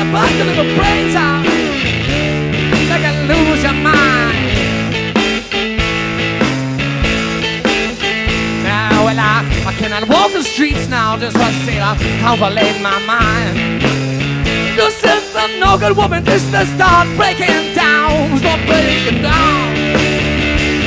bust a little brains out, make you lose your mind. Now, well, I cannot walk the streets now, just for say I calculate my mind. Just if the no good woman just to start breaking down, start breaking down.